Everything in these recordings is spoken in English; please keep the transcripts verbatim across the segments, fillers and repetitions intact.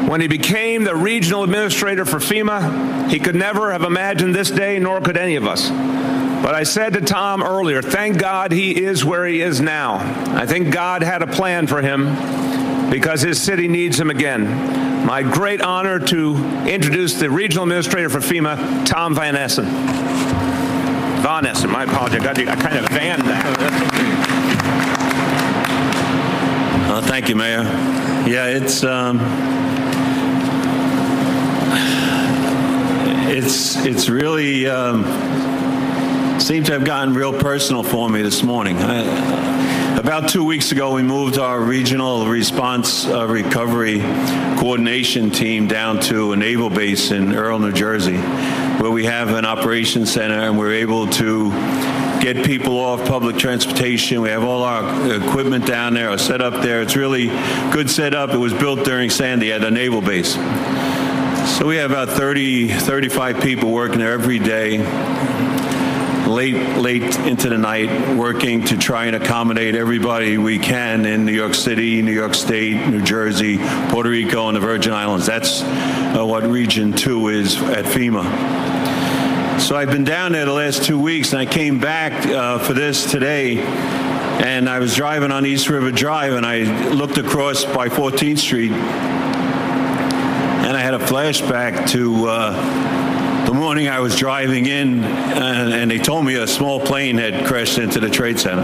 When he became the regional administrator for FEMA, he could never have imagined this day, nor could any of us. But I said to Tom earlier, thank God he is where he is now. I think God had a plan for him because his city needs him again. My great honor to introduce the regional administrator for FEMA, Tom Van Essen. Von Essen, my apologies. I, I kind of vanned that. Uh, thank you, Mayor. Yeah, it's um, it's it's really um, seemed to have gotten real personal for me this morning. I, about two weeks ago, we moved our regional response uh, recovery coordination team down to a naval base in Earl, New Jersey, where we have an operations center, and we're able to get people off public transportation. We have all our equipment down there, or set up there. It's really good setup. It was built during Sandy at a naval base. So we have about thirty, thirty-five people working there every day, late, late into the night, working to try and accommodate everybody we can in New York City, New York State, New Jersey, Puerto Rico, and the Virgin Islands. That's uh, what Region two is at FEMA. So I've been down there the last two weeks, and I came back uh, for this today, and I was driving on East River Drive, and I looked across by fourteenth Street, and I had a flashback to uh, the morning I was driving in, and, and they told me a small plane had crashed into the Trade Center,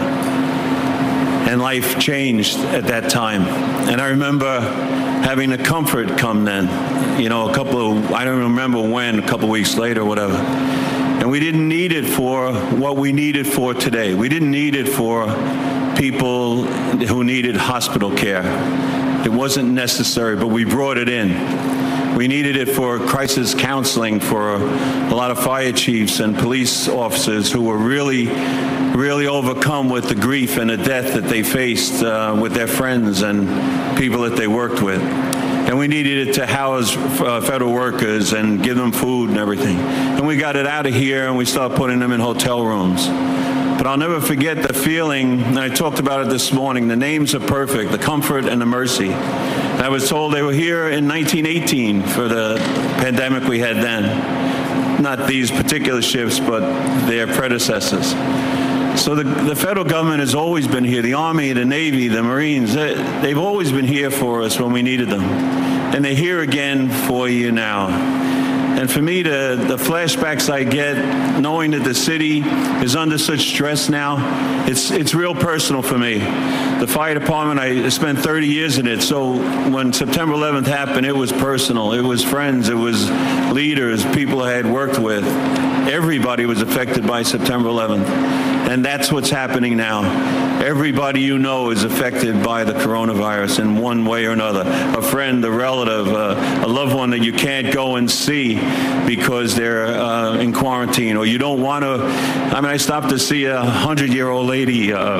and life changed at that time. And I remember having the comfort come then, you know, a couple of, I don't remember when, a couple of weeks later, whatever. And we didn't need it for what we need it for today. We didn't need it for people who needed hospital care. It wasn't necessary, but we brought it in. We needed it for crisis counseling for a lot of fire chiefs and police officers who were really, really overcome with the grief and the death that they faced uh, with their friends and people that they worked with. And we needed it to house uh, federal workers and give them food and everything. And we got it out of here, and we started putting them in hotel rooms. But I'll never forget the feeling, and I talked about it this morning, the names are perfect, the comfort and the mercy. And I was told they were here in nineteen eighteen for the pandemic we had then. Not these particular ships, but their predecessors. So the, the federal government has always been here. The Army, the Navy, the Marines, they, they've always been here for us when we needed them. And they're here again for you now. And for me, the, the flashbacks I get, knowing that the city is under such stress now, it's, it's real personal for me. The fire department, I spent thirty years in it, so when September eleventh happened, it was personal. It was friends, it was leaders, people I had worked with. Everybody was affected by September eleventh. And that's what's happening now. Everybody you know is affected by the coronavirus in one way or another. A friend, a relative, uh, a loved one that you can't go and see because they're uh, in quarantine, or you don't want to. I mean, I stopped to see a hundred-year-old lady uh,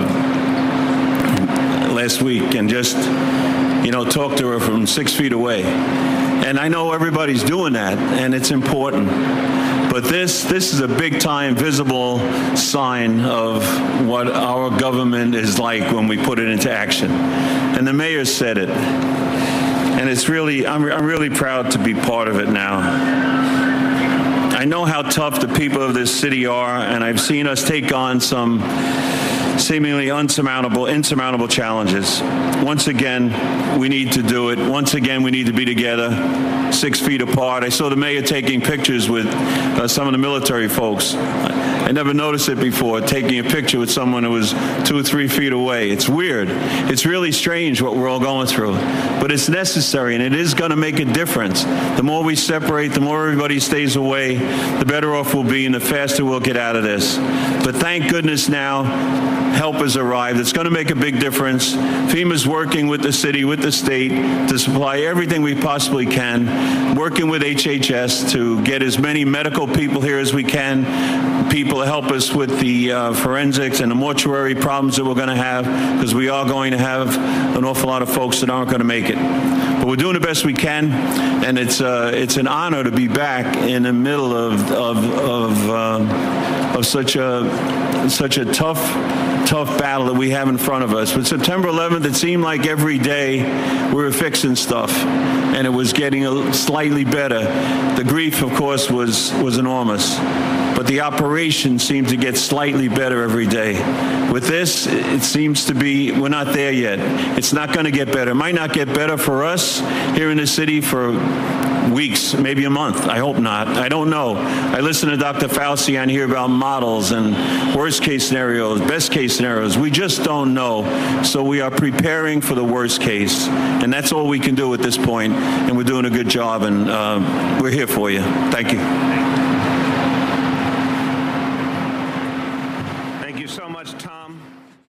last week and just, you know, talk to her from six feet away. And I know everybody's doing that, and it's important. But this, this is a big-time visible sign of what our government is like when we put it into action. And the mayor said it. And it's really, I'm, I'm really proud to be part of it now. I know how tough the people of this city are, and I've seen us take on some seemingly unsurmountable, insurmountable challenges. Once again, we need to do it. Once again, we need to be together, six feet apart. I saw the mayor taking pictures with uh, some of the military folks. I never noticed it before, taking a picture with someone who was two or three feet away. It's weird. It's really strange what we're all going through. But it's necessary, and it is going to make a difference. The more we separate, the more everybody stays away, the better off we'll be, and the faster we'll get out of this. But thank goodness now, help has arrived. It's going to make a big difference. FEMA's working with the city, with the state, to supply everything we possibly can, working with H H S to get as many medical people here as we can, people to help us with the uh, forensics and the mortuary problems that we're going to have, because we are going to have an awful lot of folks that aren't going to make it. but we're doing the best we can, and it's uh, it's an honor to be back in the middle of of of, uh, of such a such a tough tough battle that we have in front of us. But September eleventh, it seemed like every day we were fixing stuff, and it was getting a slightly better. The grief, of course, was was enormous, but the operation seemed to get slightly better every day. With this, it seems to be, we're not there yet. It's not going to get better. It might not get better for us here in the city for weeks, maybe a month. I hope not. I don't know. I listen to Doctor Fauci on here about models and worst case scenarios, best case scenarios. We just don't know. So we are preparing for the worst case. And that's all we can do at this point. And we're doing a good job. And uh, we're here for you. Thank you.